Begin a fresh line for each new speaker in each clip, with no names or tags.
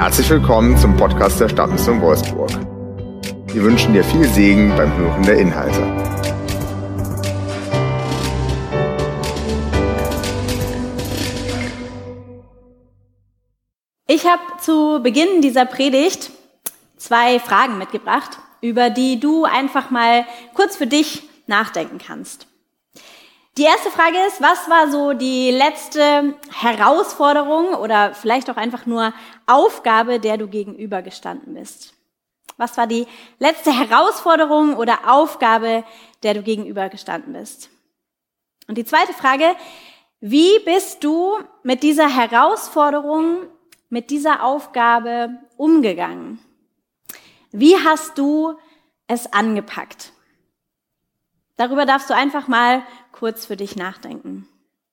Herzlich willkommen zum Podcast der Stadtmission Wolfsburg. Wir wünschen dir viel Segen beim Hören der Inhalte.
Ich habe zu Beginn dieser Predigt 2 Fragen mitgebracht, über die du einfach mal kurz für dich nachdenken kannst. Die erste Frage ist, was war so die letzte Herausforderung oder vielleicht auch einfach nur Aufgabe, der du gegenübergestanden bist? Was war die letzte Herausforderung oder Aufgabe, der du gegenübergestanden bist? Und die zweite Frage, wie bist du mit dieser Herausforderung, mit dieser Aufgabe umgegangen? Wie hast du es angepackt? Darüber darfst du einfach mal kurz für dich nachdenken.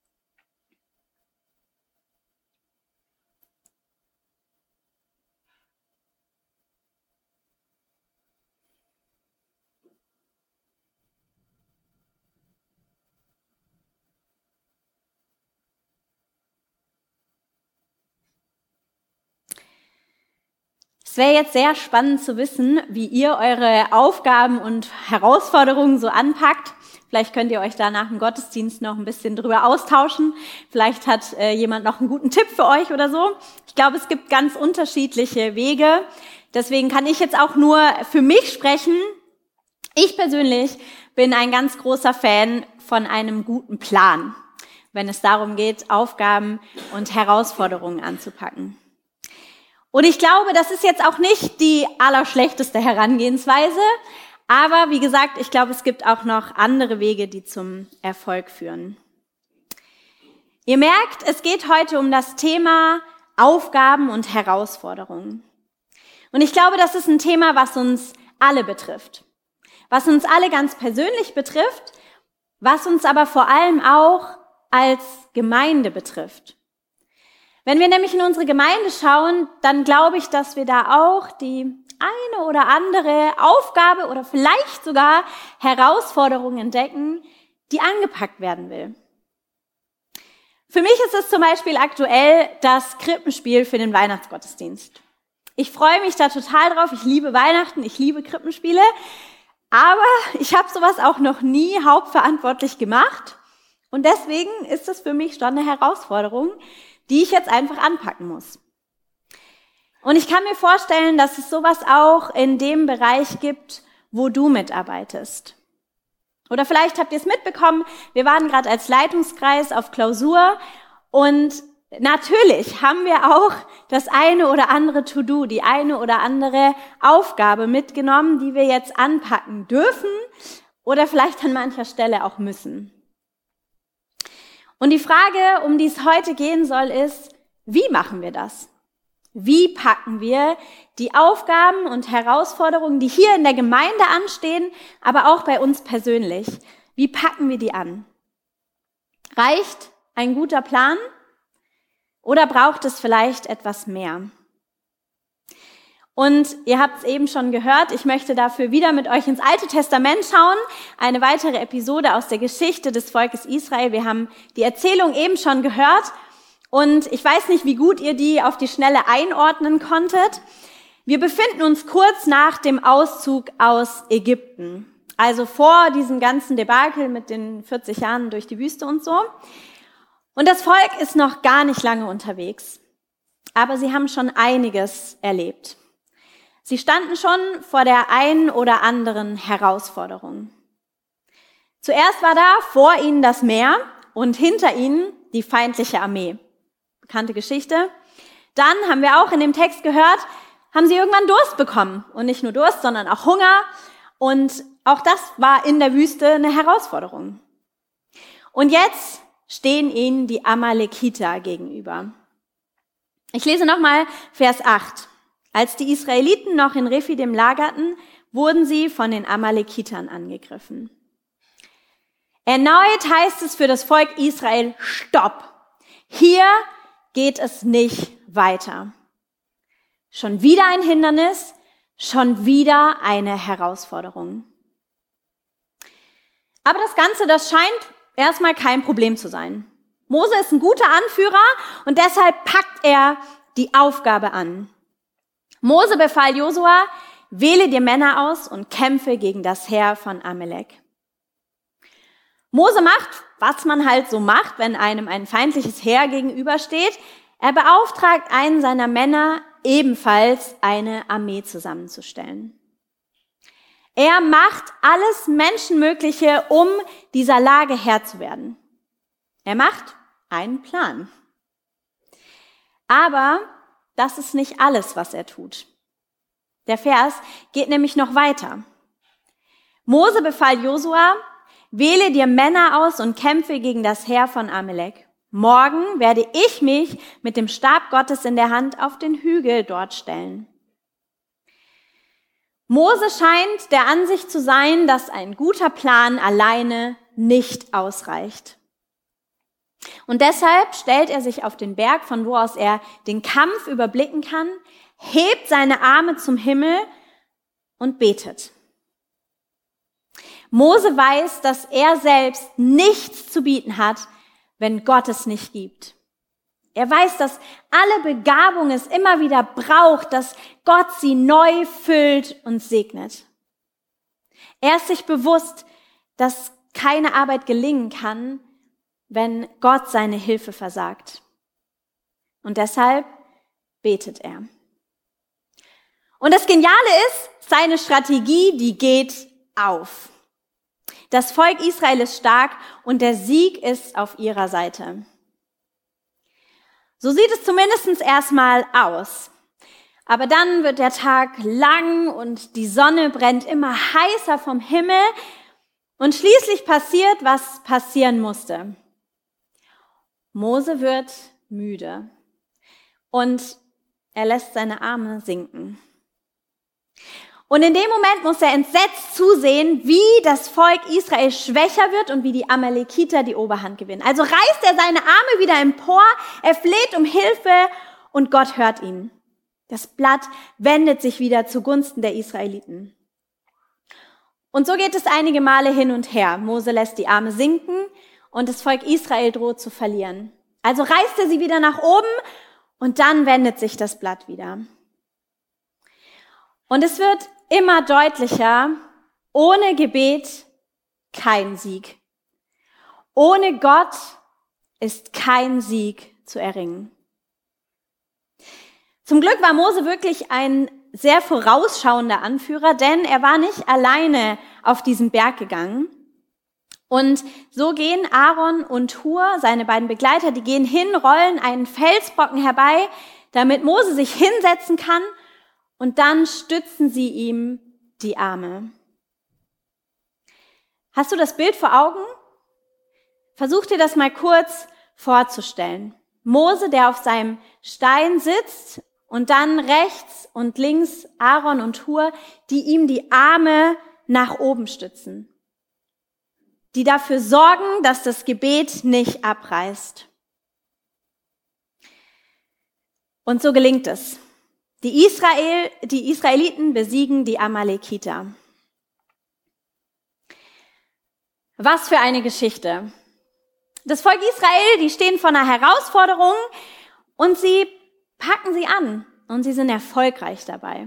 Es wäre jetzt sehr spannend zu wissen, wie ihr eure Aufgaben und Herausforderungen so anpackt. Vielleicht könnt ihr euch da nach dem Gottesdienst noch ein bisschen drüber austauschen. Vielleicht hat jemand noch einen guten Tipp für euch oder so. Ich glaube, es gibt ganz unterschiedliche Wege. Deswegen kann ich jetzt auch nur für mich sprechen. Ich persönlich bin ein ganz großer Fan von einem guten Plan, wenn es darum geht, Aufgaben und Herausforderungen anzupacken. Und ich glaube, das ist jetzt auch nicht die allerschlechteste Herangehensweise, aber wie gesagt, ich glaube, es gibt auch noch andere Wege, die zum Erfolg führen. Ihr merkt, es geht heute um das Thema Aufgaben und Herausforderungen. Und ich glaube, das ist ein Thema, was uns alle betrifft, was uns alle ganz persönlich betrifft, was uns aber vor allem auch als Gemeinde betrifft. Wenn wir nämlich in unsere Gemeinde schauen, dann glaube ich, dass wir da auch die eine oder andere Aufgabe oder vielleicht sogar Herausforderung entdecken, die angepackt werden will. Für mich ist es zum Beispiel aktuell das Krippenspiel für den Weihnachtsgottesdienst. Ich freue mich da total drauf, ich liebe Weihnachten, ich liebe Krippenspiele, aber ich habe sowas auch noch nie hauptverantwortlich gemacht und deswegen ist es für mich schon eine Herausforderung, die ich jetzt einfach anpacken muss. Und ich kann mir vorstellen, dass es sowas auch in dem Bereich gibt, wo du mitarbeitest. Oder vielleicht habt ihr es mitbekommen, wir waren gerade als Leitungskreis auf Klausur und natürlich haben wir auch das eine oder andere To-Do, die eine oder andere Aufgabe mitgenommen, die wir jetzt anpacken dürfen oder vielleicht an mancher Stelle auch müssen. Und die Frage, um die es heute gehen soll, ist, wie machen wir das? Wie packen wir die Aufgaben und Herausforderungen, die hier in der Gemeinde anstehen, aber auch bei uns persönlich? Wie packen wir die an? Reicht ein guter Plan oder braucht es vielleicht etwas mehr? Und ihr habt es eben schon gehört, ich möchte dafür wieder mit euch ins Alte Testament schauen. Eine weitere Episode aus der Geschichte des Volkes Israel. Wir haben die Erzählung eben schon gehört und ich weiß nicht, wie gut ihr die auf die Schnelle einordnen konntet. Wir befinden uns kurz nach dem Auszug aus Ägypten. Also vor diesem ganzen Debakel mit den 40 Jahren durch die Wüste und so. Und das Volk ist noch gar nicht lange unterwegs. Aber sie haben schon einiges erlebt. Sie standen schon vor der einen oder anderen Herausforderung. Zuerst war da vor ihnen das Meer und hinter ihnen die feindliche Armee. Bekannte Geschichte. Dann haben wir auch in dem Text gehört, haben sie irgendwann Durst bekommen. Und nicht nur Durst, sondern auch Hunger. Und auch das war in der Wüste eine Herausforderung. Und jetzt stehen ihnen die Amalekiter gegenüber. Ich lese nochmal Vers 8. Als die Israeliten noch in Rephidim lagerten, wurden sie von den Amalekitern angegriffen. Erneut heißt es für das Volk Israel, Stopp! Hier geht es nicht weiter. Schon wieder ein Hindernis, schon wieder eine Herausforderung. Aber das Ganze, das scheint erstmal kein Problem zu sein. Mose ist ein guter Anführer und deshalb packt er die Aufgabe an. Mose befahl Josua, wähle dir Männer aus und kämpfe gegen das Heer von Amalek. Mose macht, was man halt so macht, wenn einem ein feindliches Heer gegenübersteht. Er beauftragt einen seiner Männer, ebenfalls eine Armee zusammenzustellen. Er macht alles Menschenmögliche, um dieser Lage Herr zu werden. Er macht einen Plan. Aber das ist nicht alles, was er tut. Der Vers geht nämlich noch weiter. Mose befahl Josua, wähle dir Männer aus und kämpfe gegen das Heer von Amalek. Morgen werde ich mich mit dem Stab Gottes in der Hand auf den Hügel dort stellen. Mose scheint der Ansicht zu sein, dass ein guter Plan alleine nicht ausreicht. Und deshalb stellt er sich auf den Berg, von wo aus er den Kampf überblicken kann, hebt seine Arme zum Himmel und betet. Mose weiß, dass er selbst nichts zu bieten hat, wenn Gott es nicht gibt. Er weiß, dass alle Begabung es immer wieder braucht, dass Gott sie neu füllt und segnet. Er ist sich bewusst, dass keine Arbeit gelingen kann, wenn Gott seine Hilfe versagt. Und deshalb betet er. Und das Geniale ist, seine Strategie, die geht auf. Das Volk Israel ist stark und der Sieg ist auf ihrer Seite. So sieht es zumindest erstmal aus. Aber dann wird der Tag lang und die Sonne brennt immer heißer vom Himmel und schließlich passiert, was passieren musste. Mose wird müde und er lässt seine Arme sinken. Und in dem Moment muss er entsetzt zusehen, wie das Volk Israel schwächer wird und wie die Amalekiter die Oberhand gewinnen. Also reißt er seine Arme wieder empor, er fleht um Hilfe und Gott hört ihn. Das Blatt wendet sich wieder zugunsten der Israeliten. Und so geht es einige Male hin und her. Mose lässt die Arme sinken und das Volk Israel droht zu verlieren. Also reißt er sie wieder nach oben und dann wendet sich das Blatt wieder. Und es wird immer deutlicher, ohne Gebet kein Sieg. Ohne Gott ist kein Sieg zu erringen. Zum Glück war Mose wirklich ein sehr vorausschauender Anführer, denn er war nicht alleine auf diesen Berg gegangen. Und so gehen Aaron und Hur, seine beiden Begleiter, die gehen hin, rollen einen Felsbrocken herbei, damit Mose sich hinsetzen kann. Und dann stützen sie ihm die Arme. Hast du das Bild vor Augen? Versuch dir das mal kurz vorzustellen. Mose, der auf seinem Stein sitzt und dann rechts und links Aaron und Hur, die ihm die Arme nach oben stützen. Die dafür sorgen, dass das Gebet nicht abreißt. Und so gelingt es. Die Israeliten besiegen die Amalekiter. Was für eine Geschichte. Das Volk Israel, die stehen vor einer Herausforderung und sie packen sie an und sie sind erfolgreich dabei.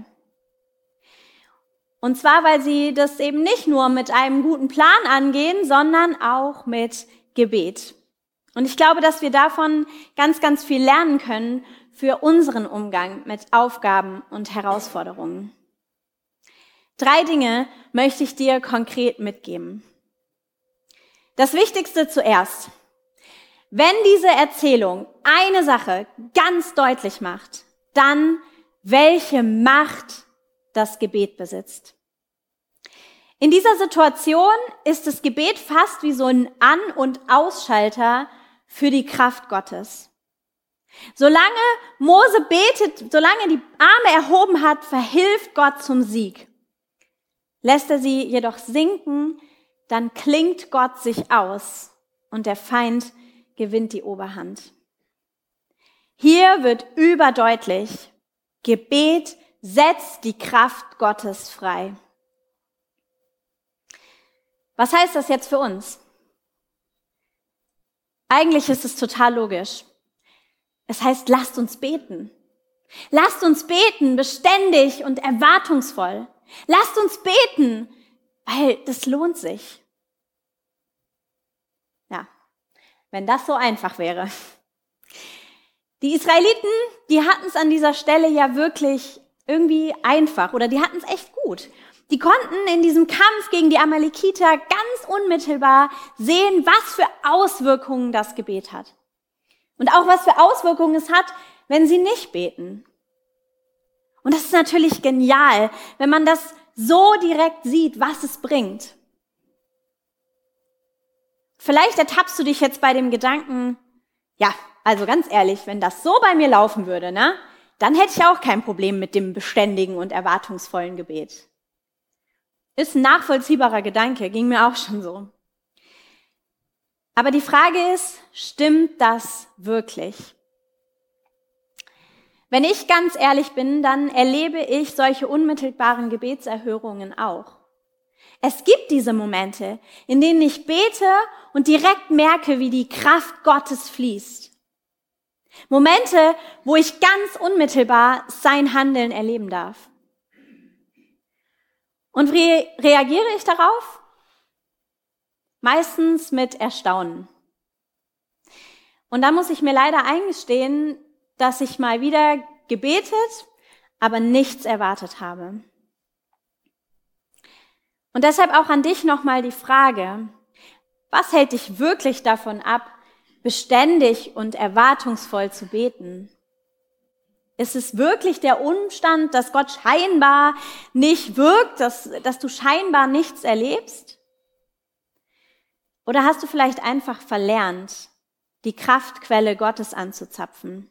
Und zwar, weil sie das eben nicht nur mit einem guten Plan angehen, sondern auch mit Gebet. Und ich glaube, dass wir davon ganz, ganz viel lernen können für unseren Umgang mit Aufgaben und Herausforderungen. 3 Dinge möchte ich dir konkret mitgeben. Das Wichtigste zuerst. Wenn diese Erzählung eine Sache ganz deutlich macht, dann welche Macht das Gebet besitzt. In dieser Situation ist das Gebet fast wie so ein An- und Ausschalter für die Kraft Gottes. Solange Mose betet, solange die Arme erhoben hat, verhilft Gott zum Sieg. Lässt er sie jedoch sinken, dann klingt Gott sich aus und der Feind gewinnt die Oberhand. Hier wird überdeutlich, Gebet setzt die Kraft Gottes frei. Was heißt das jetzt für uns? Eigentlich ist es total logisch. Es heißt, lasst uns beten. Lasst uns beten, beständig und erwartungsvoll. Lasst uns beten, weil das lohnt sich. Ja, wenn das so einfach wäre. Die Israeliten, die hatten es an dieser Stelle ja wirklich irgendwie einfach oder die hatten es echt gut. Die konnten in diesem Kampf gegen die Amalekiter ganz unmittelbar sehen, was für Auswirkungen das Gebet hat. Und auch was für Auswirkungen es hat, wenn sie nicht beten. Und das ist natürlich genial, wenn man das so direkt sieht, was es bringt. Vielleicht ertappst du dich jetzt bei dem Gedanken, ja, also ganz ehrlich, wenn das so bei mir laufen würde, ne, dann hätte ich auch kein Problem mit dem beständigen und erwartungsvollen Gebet. Ist ein nachvollziehbarer Gedanke, ging mir auch schon so. Aber die Frage ist, stimmt das wirklich? Wenn ich ganz ehrlich bin, dann erlebe ich solche unmittelbaren Gebetserhörungen auch. Es gibt diese Momente, in denen ich bete und direkt merke, wie die Kraft Gottes fließt. Momente, wo ich ganz unmittelbar sein Handeln erleben darf. Und wie reagiere ich darauf? Meistens mit Erstaunen. Und da muss ich mir leider eingestehen, dass ich mal wieder gebetet, aber nichts erwartet habe. Und deshalb auch an dich nochmal die Frage, was hält dich wirklich davon ab, beständig und erwartungsvoll zu beten? Ist es wirklich der Umstand, dass Gott scheinbar nicht wirkt, dass du scheinbar nichts erlebst? Oder hast du vielleicht einfach verlernt, die Kraftquelle Gottes anzuzapfen?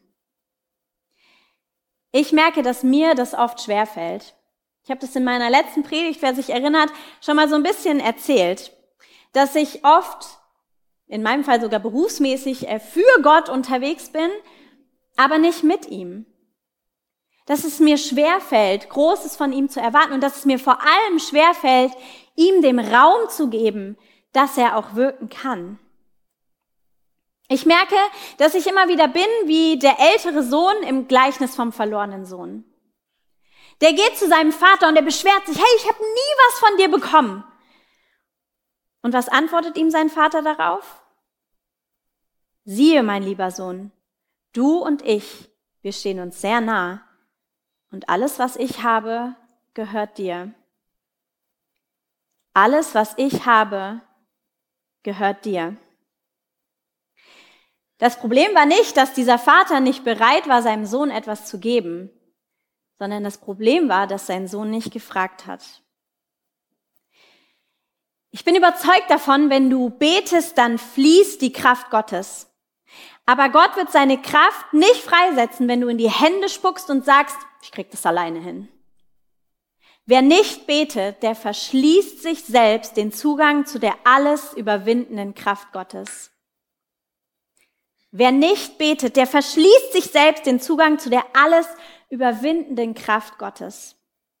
Ich merke, dass mir das oft schwerfällt. Ich habe das in meiner letzten Predigt, wer sich erinnert, schon mal so ein bisschen erzählt, dass ich oft, in meinem Fall sogar berufsmäßig, für Gott unterwegs bin, aber nicht mit ihm. Dass es mir schwerfällt, Großes von ihm zu erwarten und dass es mir vor allem schwerfällt, ihm den Raum zu geben, dass er auch wirken kann. Ich merke, dass ich immer wieder bin wie der ältere Sohn im Gleichnis vom verlorenen Sohn. Der geht zu seinem Vater und er beschwert sich, hey, ich habe nie was von dir bekommen. Und was antwortet ihm sein Vater darauf? Siehe, mein lieber Sohn, du und ich, wir stehen uns sehr nah und alles, was ich habe, gehört dir. Alles, was ich habe, gehört dir. Das Problem war nicht, dass dieser Vater nicht bereit war, seinem Sohn etwas zu geben, sondern das Problem war, dass sein Sohn nicht gefragt hat. Ich bin überzeugt davon, wenn du betest, dann fließt die Kraft Gottes. Aber Gott wird seine Kraft nicht freisetzen, wenn du in die Hände spuckst und sagst, ich krieg das alleine hin. Wer nicht betet, der verschließt sich selbst den Zugang zu der alles überwindenden Kraft Gottes. Wer nicht betet, der verschließt sich selbst den Zugang zu der alles überwindenden Kraft Gottes.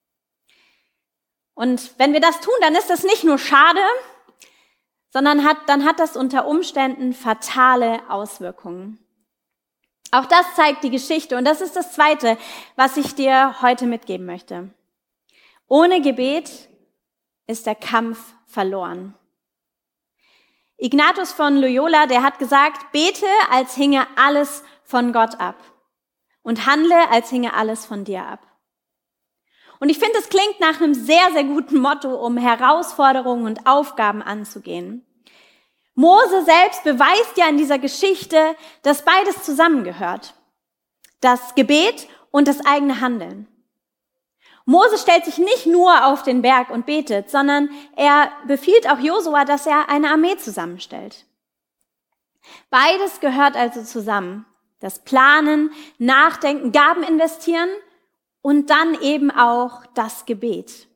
Und wenn wir das tun, dann ist das nicht nur schade, sondern dann hat das unter Umständen fatale Auswirkungen. Auch das zeigt die Geschichte und das ist das Zweite, was ich dir heute mitgeben möchte. Ohne Gebet ist der Kampf verloren. Ignatius von Loyola, der hat gesagt, bete, als hinge alles von Gott ab und handle, als hinge alles von dir ab. Und ich finde, es klingt nach einem sehr, sehr guten Motto, um Herausforderungen und Aufgaben anzugehen. Mose selbst beweist ja in dieser Geschichte, dass beides zusammengehört. Das Gebet und das eigene Handeln. Mose stellt sich nicht nur auf den Berg und betet, sondern er befiehlt auch Josua, dass er eine Armee zusammenstellt. Beides gehört also zusammen. Das Planen, Nachdenken, Gaben investieren und dann eben auch das Gebet.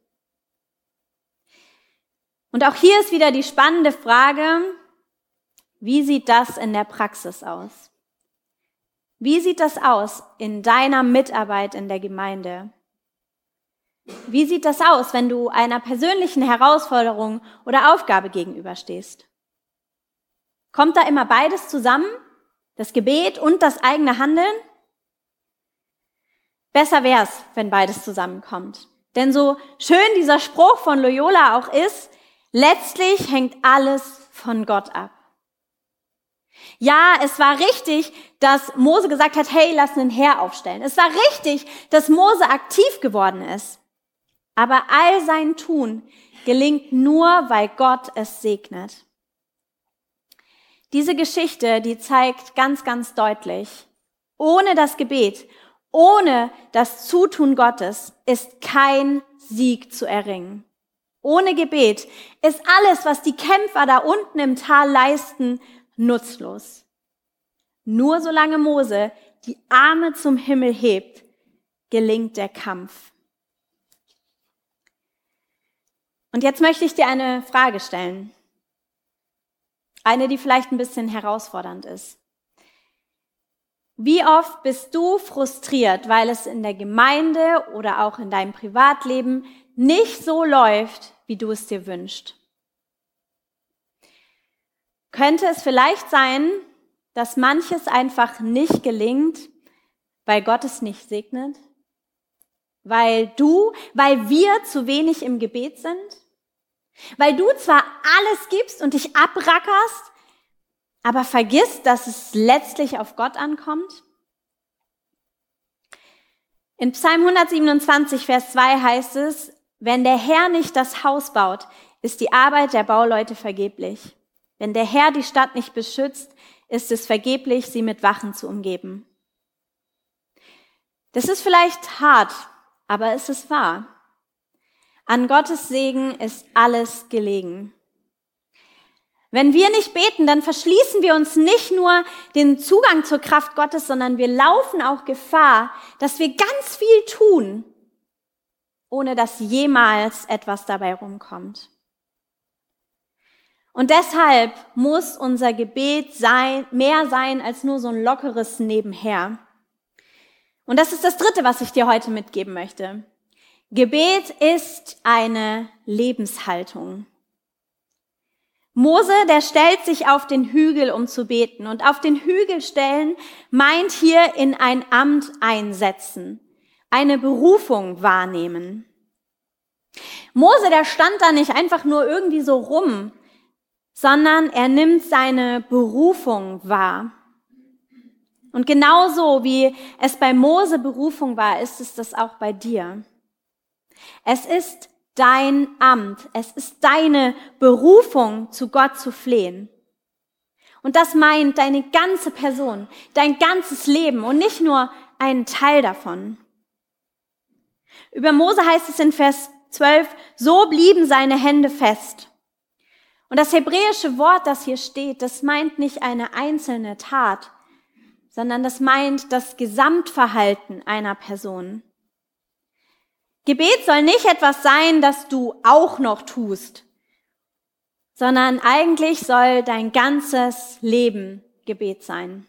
Und auch hier ist wieder die spannende Frage, wie sieht das in der Praxis aus? Wie sieht das aus in deiner Mitarbeit in der Gemeinde? Wie sieht das aus, wenn du einer persönlichen Herausforderung oder Aufgabe gegenüberstehst? Kommt da immer beides zusammen, das Gebet und das eigene Handeln? Besser wär's, wenn beides zusammenkommt. Denn so schön dieser Spruch von Loyola auch ist, letztlich hängt alles von Gott ab. Ja, es war richtig, dass Mose gesagt hat, hey, lass ein Heer aufstellen. Es war richtig, dass Mose aktiv geworden ist. Aber all sein Tun gelingt nur, weil Gott es segnet. Diese Geschichte, die zeigt ganz, ganz deutlich, ohne das Gebet, ohne das Zutun Gottes ist kein Sieg zu erringen. Ohne Gebet ist alles, was die Kämpfer da unten im Tal leisten, nutzlos. Nur solange Mose die Arme zum Himmel hebt, gelingt der Kampf. Und jetzt möchte ich dir eine Frage stellen. Eine, die vielleicht ein bisschen herausfordernd ist. Wie oft bist du frustriert, weil es in der Gemeinde oder auch in deinem Privatleben nicht so läuft, wie du es dir wünschst? Könnte es vielleicht sein, dass manches einfach nicht gelingt, weil Gott es nicht segnet? Weil wir zu wenig im Gebet sind? Weil du zwar alles gibst und dich abrackerst, aber vergisst, dass es letztlich auf Gott ankommt? In Psalm 127, Vers 2 heißt es, wenn der Herr nicht das Haus baut, ist die Arbeit der Bauleute vergeblich. Wenn der Herr die Stadt nicht beschützt, ist es vergeblich, sie mit Wachen zu umgeben. Das ist vielleicht hart, aber es ist wahr. An Gottes Segen ist alles gelegen. Wenn wir nicht beten, dann verschließen wir uns nicht nur den Zugang zur Kraft Gottes, sondern wir laufen auch Gefahr, dass wir ganz viel tun, ohne dass jemals etwas dabei rumkommt. Und deshalb muss unser Gebet mehr sein als nur so ein lockeres Nebenher. Und das ist das Dritte, was ich dir heute mitgeben möchte. Gebet ist eine Lebenshaltung. Mose, der stellt sich auf den Hügel, um zu beten. Und auf den Hügel stellen meint hier in ein Amt einsetzen, eine Berufung wahrnehmen. Mose, der stand da nicht einfach nur irgendwie so rum, sondern er nimmt seine Berufung wahr. Und genauso wie es bei Mose Berufung war, ist es das auch bei dir. Es ist dein Amt, es ist deine Berufung, zu Gott zu flehen. Und das meint deine ganze Person, dein ganzes Leben und nicht nur einen Teil davon. Über Mose heißt es in Vers 12, so blieben seine Hände fest. Und das hebräische Wort, das hier steht, das meint nicht eine einzelne Tat, sondern das meint das Gesamtverhalten einer Person. Gebet soll nicht etwas sein, das du auch noch tust, sondern eigentlich soll dein ganzes Leben Gebet sein.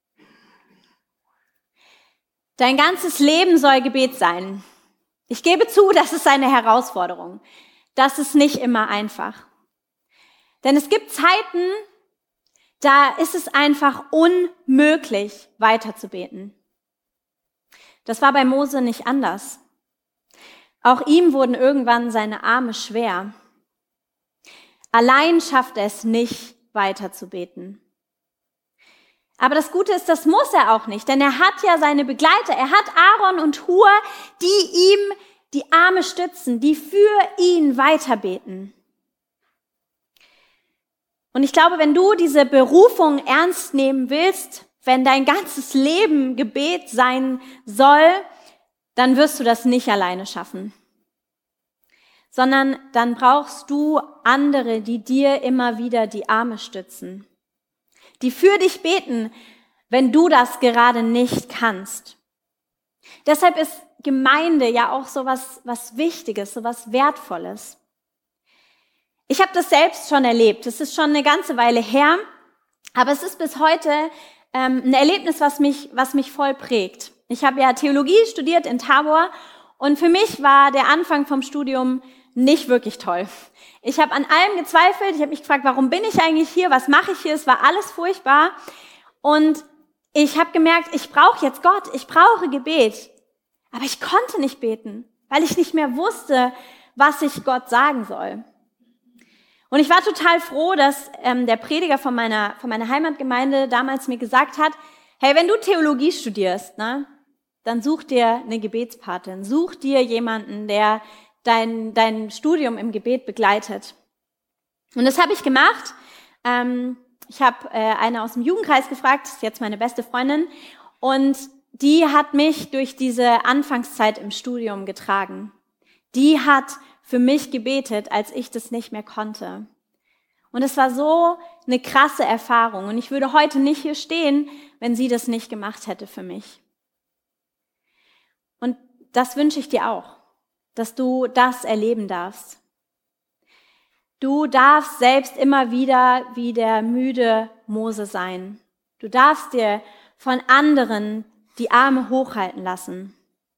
Dein ganzes Leben soll Gebet sein. Ich gebe zu, das ist eine Herausforderung. Das ist nicht immer einfach. Denn es gibt Zeiten, da ist es einfach unmöglich, weiter zu beten. Das war bei Mose nicht anders. Auch ihm wurden irgendwann seine Arme schwer. Allein schafft er es nicht, weiter zu beten. Aber das Gute ist, das muss er auch nicht, denn er hat ja seine Begleiter. Er hat Aaron und Hur, die ihm die Arme stützen, die für ihn weiterbeten. Und ich glaube, wenn du diese Berufung ernst nehmen willst, wenn dein ganzes Leben Gebet sein soll, dann wirst du das nicht alleine schaffen. Sondern dann brauchst du andere, die dir immer wieder die Arme stützen. Die für dich beten, wenn du das gerade nicht kannst. Deshalb ist Gemeinde ja auch so was Wichtiges, so was Wertvolles. Ich habe das selbst schon erlebt. Es ist schon eine ganze Weile her, aber es ist bis heute ein Erlebnis, was mich voll prägt. Ich habe ja Theologie studiert in Tabor und für mich war der Anfang vom Studium nicht wirklich toll. Ich habe an allem gezweifelt. Ich habe mich gefragt, warum bin ich eigentlich hier? Was mache ich hier? Es war alles furchtbar. Und ich habe gemerkt, ich brauche jetzt Gott. Ich brauche Gebet. Aber ich konnte nicht beten, weil ich nicht mehr wusste, was ich Gott sagen soll. Und ich war total froh, dass der Prediger von meiner Heimatgemeinde damals mir gesagt hat, hey, wenn du Theologie studierst, ne, dann such dir eine Gebetspatin, such dir jemanden, der dein Studium im Gebet begleitet. Und das habe ich gemacht. Ich habe eine aus dem Jugendkreis gefragt, das ist jetzt meine beste Freundin, und die hat mich durch diese Anfangszeit im Studium getragen. Die hat für mich gebetet, als ich das nicht mehr konnte. Und es war so eine krasse Erfahrung. Und ich würde heute nicht hier stehen, wenn sie das nicht gemacht hätte für mich. Und das wünsche ich dir auch, dass du das erleben darfst. Du darfst selbst immer wieder wie der müde Mose sein. Du darfst dir von anderen die Arme hochhalten lassen.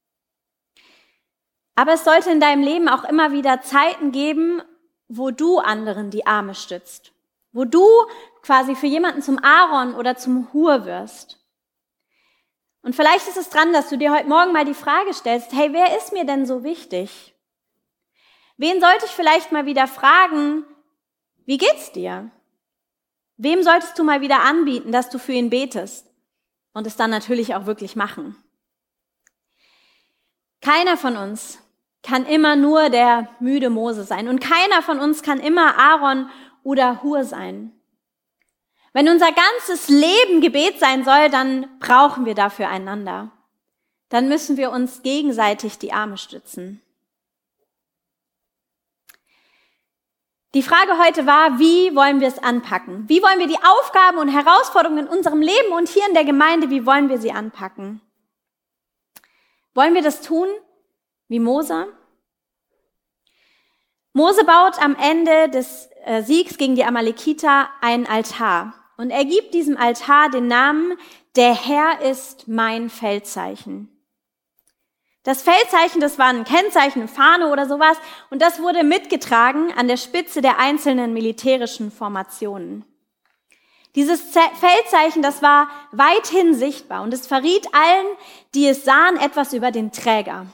Aber es sollte in deinem Leben auch immer wieder Zeiten geben, wo du anderen die Arme stützt. Wo du quasi für jemanden zum Aaron oder zum Hur wirst. Und vielleicht ist es dran, dass du dir heute Morgen mal die Frage stellst, hey, wer ist mir denn so wichtig? Wen sollte ich vielleicht mal wieder fragen, wie geht's dir? Wem solltest du mal wieder anbieten, dass du für ihn betest? Und es dann natürlich auch wirklich machen. Keiner von uns kann immer nur der müde Mose sein. Und keiner von uns kann immer Aaron oder Hur sein. Wenn unser ganzes Leben Gebet sein soll, dann brauchen wir dafür einander. Dann müssen wir uns gegenseitig die Arme stützen. Die Frage heute war, wie wollen wir es anpacken? Wie wollen wir die Aufgaben und Herausforderungen in unserem Leben und hier in der Gemeinde, wie wollen wir sie anpacken? Wollen wir das tun wie Mose? Mose baut am Ende des Siegs gegen die Amalekiter einen Altar. Und er gibt diesem Altar den Namen, der Herr ist mein Feldzeichen. Das Feldzeichen, das war ein Kennzeichen, eine Fahne oder sowas, und das wurde mitgetragen an der Spitze der einzelnen militärischen Formationen. Dieses Feldzeichen, das war weithin sichtbar und es verriet allen, die es sahen, etwas über den Träger.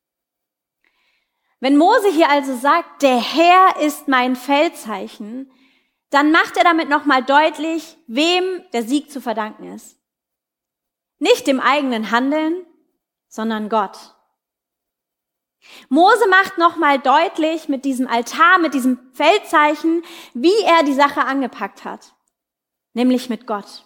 Wenn Mose hier also sagt, der Herr ist mein Feldzeichen, dann macht er damit nochmal deutlich, wem der Sieg zu verdanken ist. Nicht dem eigenen Handeln, sondern Gott. Mose macht nochmal deutlich mit diesem Altar, mit diesem Feldzeichen, wie er die Sache angepackt hat. Nämlich mit Gott.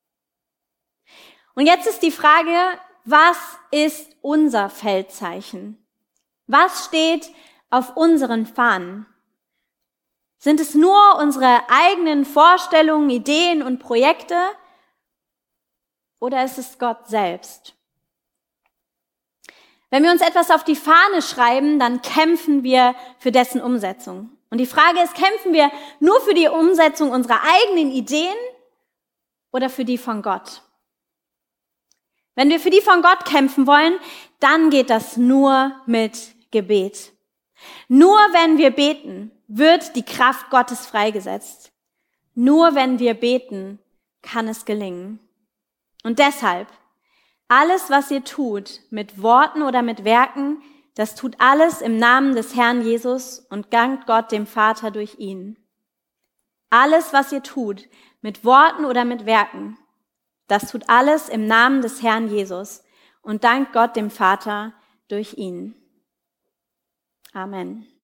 Und jetzt ist die Frage, was ist unser Feldzeichen? Was steht auf unseren Fahnen? Sind es nur unsere eigenen Vorstellungen, Ideen und Projekte? Oder ist es Gott selbst? Wenn wir uns etwas auf die Fahne schreiben, dann kämpfen wir für dessen Umsetzung. Und die Frage ist, kämpfen wir nur für die Umsetzung unserer eigenen Ideen oder für die von Gott? Wenn wir für die von Gott kämpfen wollen, dann geht das nur mit Gebet. Nur wenn wir beten, wird die Kraft Gottes freigesetzt. Nur wenn wir beten, kann es gelingen. Und deshalb, alles, was ihr tut, mit Worten oder mit Werken, das tut alles im Namen des Herrn Jesus und dankt Gott dem Vater durch ihn. Alles, was ihr tut, mit Worten oder mit Werken, das tut alles im Namen des Herrn Jesus und dankt Gott dem Vater durch ihn. Amen.